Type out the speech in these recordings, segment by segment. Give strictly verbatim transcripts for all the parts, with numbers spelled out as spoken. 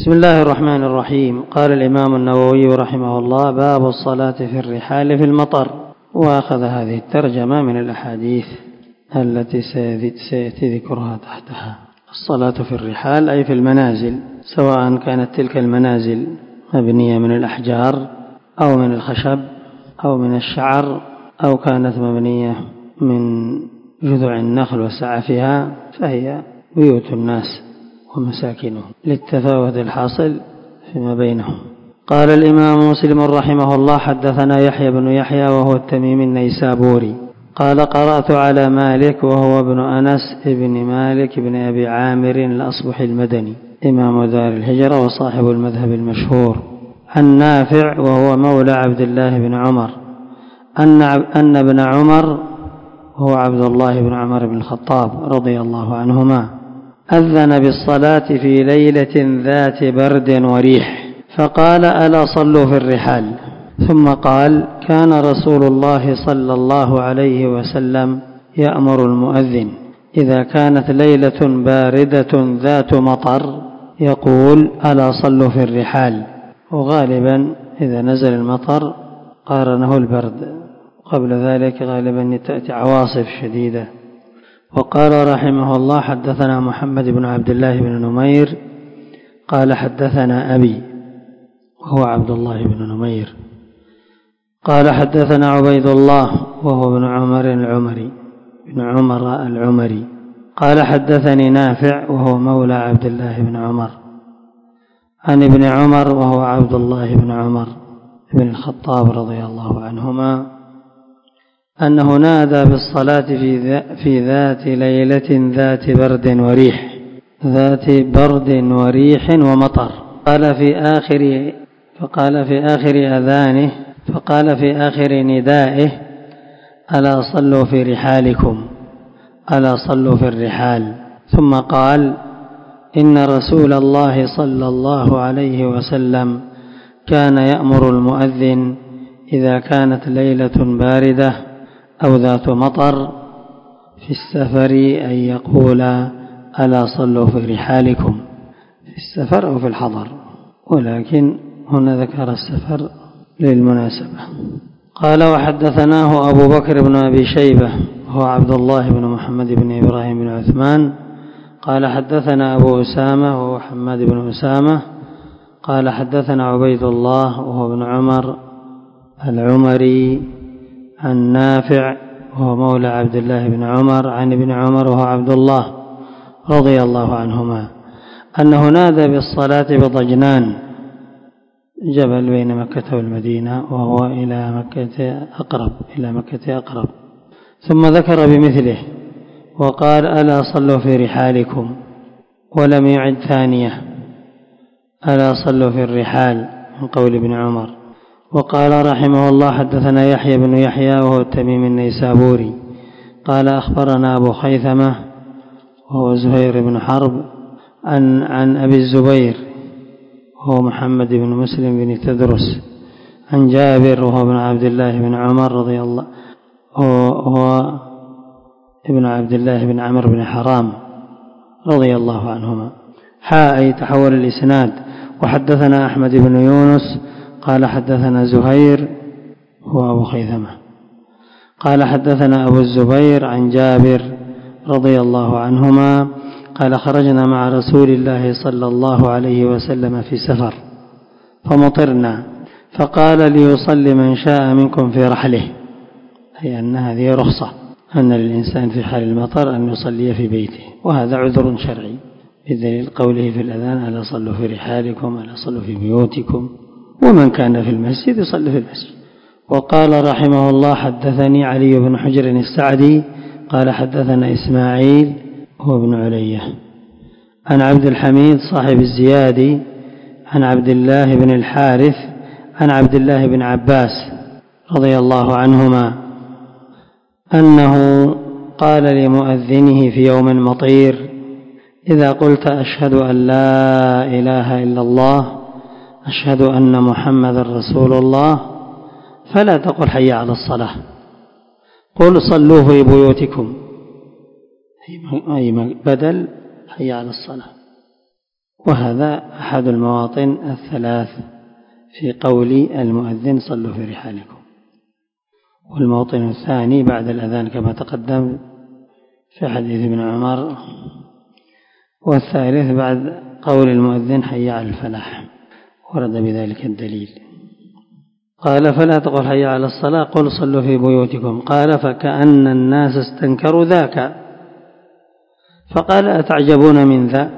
بسم الله الرحمن الرحيم. قال الإمام النووي رحمه الله: باب الصلاة في الرحال في المطر. وأخذ هذه الترجمة من الأحاديث التي سيأتي ذكرها تحتها. الصلاة في الرحال أي في المنازل، سواء كانت تلك المنازل مبنية من الأحجار أو من الخشب أو من الشعر، أو كانت مبنية من جذوع النخل وسعفها، فهي بيوت الناس ومساكنهم للتفاوت الحاصل فيما بينهم. قال الإمام مسلم رحمه الله: حدثنا يحيى بن يحيى وهو التميمي النيسابوري قال: قرأت على مالك وهو ابن أنس ابن مالك بن أبي عامر الأصبحي المدني إمام دار الهجرة وصاحب المذهب المشهور، عن نافع وهو مولى عبد الله بن عمر أن أن ابن عمر هو عبد الله بن عمر بن الخطاب رضي الله عنهما أذن بالصلاة في ليلة ذات برد وريح، فقال: ألا صلوا في الرحال. ثم قال: كان رسول الله صلى الله عليه وسلم يأمر المؤذن إذا كانت ليلة باردة ذات مطر يقول: ألا صلوا في الرحال. وغالبا إذا نزل المطر قارنه البرد، قبل ذلك غالبا تأتي عواصف شديدة. وقال رحمه الله: حدثنا محمد بن عبد الله بن نمير قال: حدثنا أبي وهو عبد الله بن نمير قال: حدثنا عبيد الله وهو بن عمر العمري بن عمر العمري قال: حدثني نافع وهو مولى عبد الله بن عمر عن ابن عمر وهو عبد الله بن عمر بن الخطاب رضي الله عنهما أنه نادى بالصلاة في ذات ليلة ذات برد وريح ذات برد وريح ومطر. قال في آخر فقال في آخر أذانه فقال في آخر ندائه: ألا صلوا في رحالكم، ألا صلوا في الرحال. ثم قال: إن رسول الله صلى الله عليه وسلم كان يأمر المؤذن إذا كانت ليلة باردة أو ذات مطر في السفر أن يقول: ألا صلوا في رحالكم، في السفر أو في الحضر، ولكن هنا ذكر السفر للمناسبة. قال: وحدثناه أبو بكر بن أبي شيبة هو عبد الله بن محمد بن إبراهيم بن عثمان قال: حدثنا أبو أسامة وهو حماد بن أسامة قال: حدثنا عبيد الله وهو ابن عمر العمري عن نافع وهو مولى عبد الله بن عمر عن ابن عمر وهو عبد الله رضي الله عنهما أنه نادى بالصلاة بضجنان، جبل بين مكة والمدينة، وهو إلى مكة أقرب إلى مكة أقرب ثم ذكر بمثله وقال: ألا صلوا في رحالكم، ولم يعد ثانية: ألا صلوا في الرحال، من قول ابن عمر. وقال رحمه الله: حدثنا يحيى بن يحيى وهو التميمي النيسابوري قال: أخبرنا أبو خيثمة وهو زهير بن حرب عن, عن أبي الزبير وهو محمد بن مسلم بن تدرس عن جابر وهو ابن عبد الله بن عمر رضي الله هو ابن عبد الله بن عمرو بن حرام رضي الله عنهما. حاء تحول الإسناد. وحدثنا أحمد بن يونس قال: حدثنا زهير هو أبو خيثمة قال: حدثنا أبو الزبير عن جابر رضي الله عنهما قال: خرجنا مع رسول الله صلى الله عليه وسلم في سفر فمطرنا، فقال: ليصلي من شاء منكم في رحله، أي أن هذه رخصة، أن للإنسان في حال المطر أن يصلي في بيته، وهذا عذر شرعي بدليل قوله في الأذان: ألا صلوا في رحالكم، ألا صلوا في بيوتكم، ومن كان في المسجد يصلي في المسجد. وقال رحمه الله: حدثني علي بن حجر السعدي قال: حدثنا إسماعيل هو ابن علية عن عبد الحميد صاحب الزيادي عن عبد الله بن الحارث عن عبد الله بن عباس رضي الله عنهما أنه قال لمؤذنه في يوم مطير: إذا قلت أشهد أن لا إله إلا الله أشهد أن محمد رسول الله فلا تقل حي على الصلاة، قل صلوا في بيوتكم، أي بدل حي على الصلاة. وهذا أحد المواطن الثلاث في قول المؤذن صلوا في رحالكم. والموطن الثاني بعد الأذان كما تقدم في حديث ابن عمر، والثالث بعد قول المؤذن حي على الفلاح، ورد بذلك الدليل. قال فلا تقل حي على الصلاة، قل صلوا في بيوتكم. قال فكأن الناس استنكروا ذاك، فقال أتعجبون من ذا؟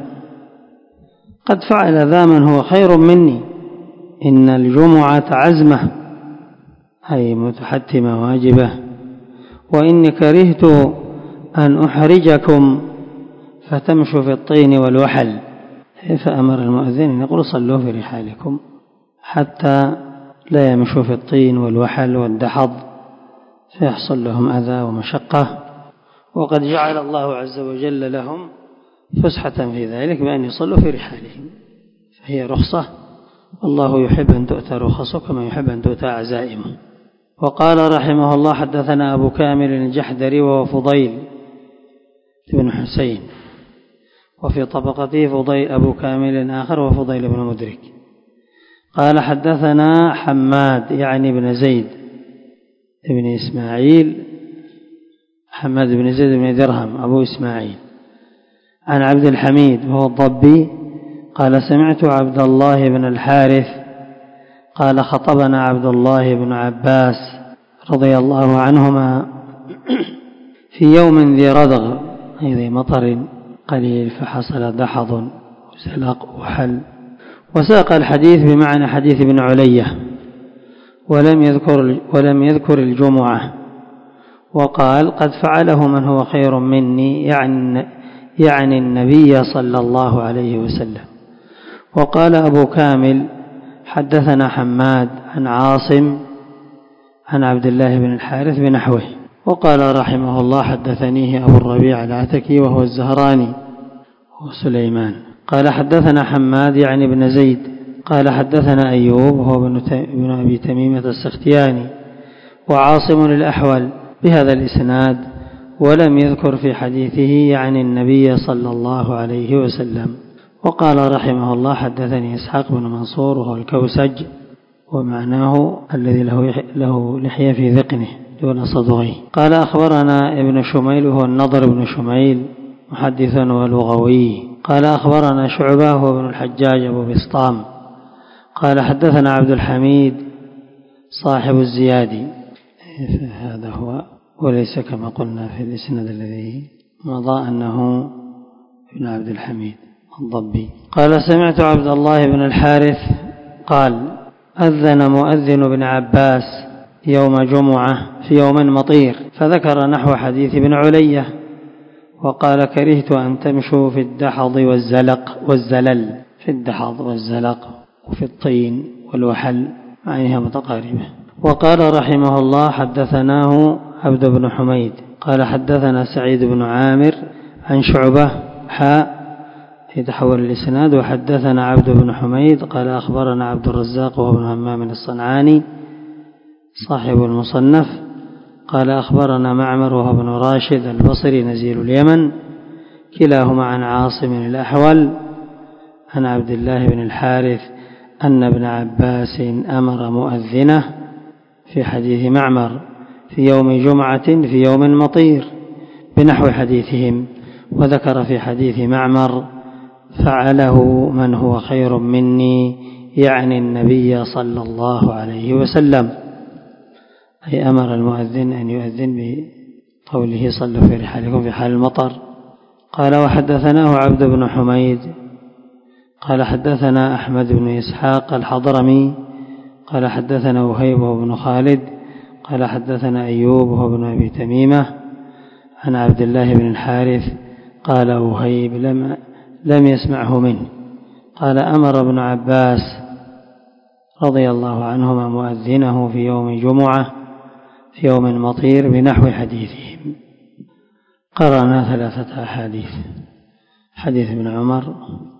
قد فعل ذا من هو خير مني، إن الجمعة عزمة أي متحتمة واجبة، وإني كرهت أن أحرجكم فتمشوا في الطين والوحل. فأمر المؤذن أن يقول صلوا في رحالكم حتى لا يمشوا في الطين والوحل والدحض فيحصل لهم أذى ومشقة، وقد جعل الله عز وجل لهم فسحة في ذلك بأن يصلوا في رحالهم، فهي رخصة، والله يحب أن تؤتى رخصه كما يحب أن تؤتى عزائمه. وقال رحمه الله حدثنا أبو كامل الجحدري وهو فضيل بن حسين، وفي طبقته فضيل أبو كامل آخر وفضيل بن مدرك. قال حدثنا حماد يعني بن زيد بن إسماعيل، حماد بن زيد بن درهم أبو إسماعيل، عن عبد الحميد وهو الضبي قال سمعت عبد الله بن الحارث قال خطبنا عبد الله بن عباس رضي الله عنهما في يوم ذي ردغ أي ذي مطر قليل، فحصل دحض وسلق وحل. وساق الحديث بمعنى حديث ابن علية ولم يذكر, ولم يذكر الجمعة، وقال قد فعله من هو خير مني يعني, يعني النبي صلى الله عليه وسلم. وقال أبو كامل حدثنا حماد عن عاصم عن عبد الله بن الحارث بنحوه. وقال رحمه الله حدثنيه أبو الربيع العتكي وهو الزهراني وسليمان. قال حدثنا حماد يعني بن زيد قال حدثنا أيوب وهو ابن أبي تميمة السختياني وعاصم الأحول بهذا الإسناد، ولم يذكر في حديثه يعني النبي صلى الله عليه وسلم. وقال رحمه الله حدثني إسحاق بن منصور وهو الكوسج، ومعناه الذي له لحية في ذقنه دون صدغه. قال أخبرنا ابن شميل وهو النضر بن شميل محدث ولغوي. قال أخبرنا شعبة وهو ابن الحجاج أبو بسطام قال حدثنا عبد الحميد صاحب الزيادي، هذا هو، وليس كما قلنا في الإسناد الذي مضى أنه ابن عبد الحميد الضبي. قال سمعت عبد الله بن الحارث قال أذن مؤذن ابن عباس يوم جمعة في يوم مطير، فذكر نحو حديث ابن علية، وقال كرهت أن تمشوا في الدحض والزلق والزلل، في الدحض والزلق وفي الطين والوحل معناها متقاربة. وقال رحمه الله حدثناه عبد بن حميد قال حدثنا سعيد بن عامر عن شعبة حاء يتحول الإسناد، وحدثنا عبد بن حميد قال أخبرنا عبد الرزاق وابن همام الصنعاني صاحب المصنف قال أخبرنا معمر وهو ابن راشد البصري نزيل اليمن، كلاهما عن عاصم الأحول عن عبد الله بن الحارث أن ابن عباس أمر مؤذنه في حديث معمر في يوم جمعة في يوم مطير بنحو حديثهم، وذكر في حديث معمر فعله من هو خير مني يعني النبي صلى الله عليه وسلم، أي أمر المؤذن أن يؤذن بقوله صلوا في رحالكم في حال المطر. قال وحدثناه عبد بن حميد قال حدثنا أحمد بن إسحاق الحضرمي قال حدثنا وهيب بن خالد قال حدثنا أيوب وهو ابن أبي تميمة عن عبد الله بن الحارث قال وهيب لم, لم يسمعه منه قال أمر ابن عباس رضي الله عنهما مؤذنه في يوم جمعة في يوم مطير بنحو حديثهم. قرأنا ثلاثة أحاديث، حديث ابن عمر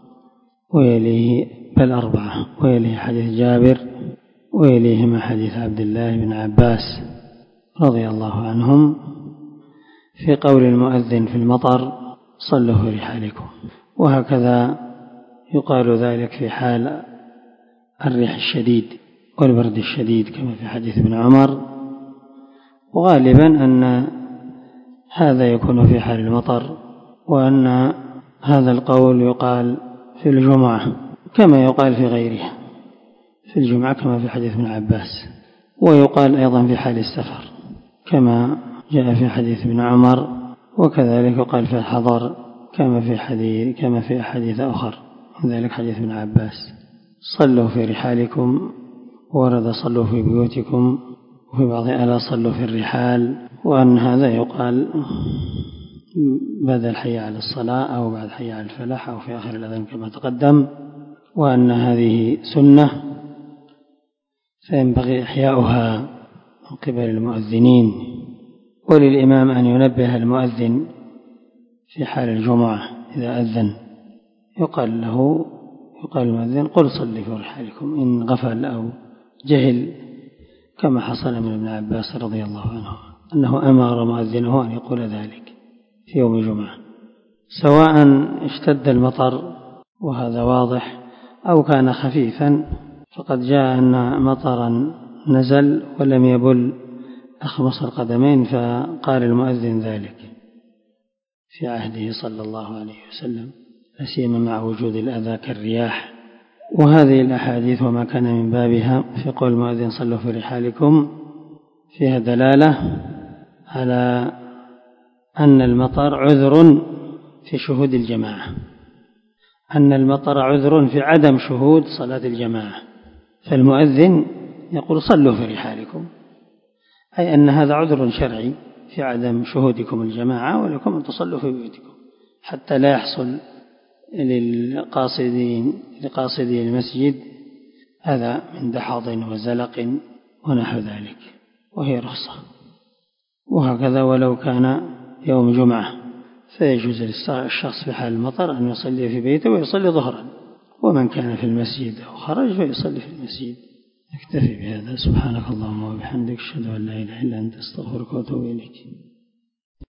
ويليه بل أربعة، ويليه حديث جابر، ويليهما حديث عبد الله بن عباس رضي الله عنهم في قول المؤذن في المطر صلوا في رحالكم. وهكذا يقال ذلك في حال الريح الشديد والبرد الشديد كما في حديث ابن عمر، وغالبا أن هذا يكون في حال المطر، وأن هذا القول يقال في الجمعة كما يقال في غيرها، في الجمعة كما في حديث ابن عباس، ويقال أيضا في حال السفر كما جاء في حديث ابن عمر، وكذلك يقال في الحضر كما في حديث كما في أحاديث أخر، من ذلك حديث ابن عباس صلوا في رحالكم، ورد صلوا في بيوتكم، وفي بعض ألا صلوا في الرحال، وأن هذا يقال بدل حي على الصلاة أو بعد حي على الفلاح أو في آخر الأذان كما تقدم، وأن هذه سنة فينبغي إحياؤها من قبل المؤذنين، وللإمام أن ينبه المؤذن في حال الجمعة إذا أذن، يقال له يقال المؤذن قل صلي في رحالكم إن غفل أو جهل، كما حصل من ابن عباس رضي الله عنه أنه أمر مؤذنه أن يقول ذلك في يوم الجمعة، سواء اشتد المطر وهذا واضح أو كان خفيفا، فقد جاء أن مطرا نزل ولم يبل أخمص القدمين فقال المؤذن ذلك في عهده صلى الله عليه وسلم، لا سيما مع وجود الأذى كالرياح. وهذه الأحاديث وما كان من بابها في قول المؤذن صلوا في رحالكم فيها دلالة على أن المطر عذر في شهود الجماعة، أن المطر عذر في عدم شهود صلاة الجماعة، فالمؤذن يقول صلوا في رحالكم، أي أن هذا عذر شرعي في عدم شهودكم الجماعة، ولكم أن تصلوا في بيوتكم حتى لا يحصل للقاصدين لقاصدي المسجد هذا من دحض وزلق ونحو ذلك، وهي رخصة. وهكذا ولو كان يوم جمعة فيجوز للشخص في حال المطر أن يصلي في بيته ويصلي ظهرا، ومن كان في المسجد أو خرج فيصلي في المسجد. نكتفي بهذا، سبحانك اللهم وبحمدك، أشهد أن لا إله إلا أنت، أستغفرك وأتوب إليك.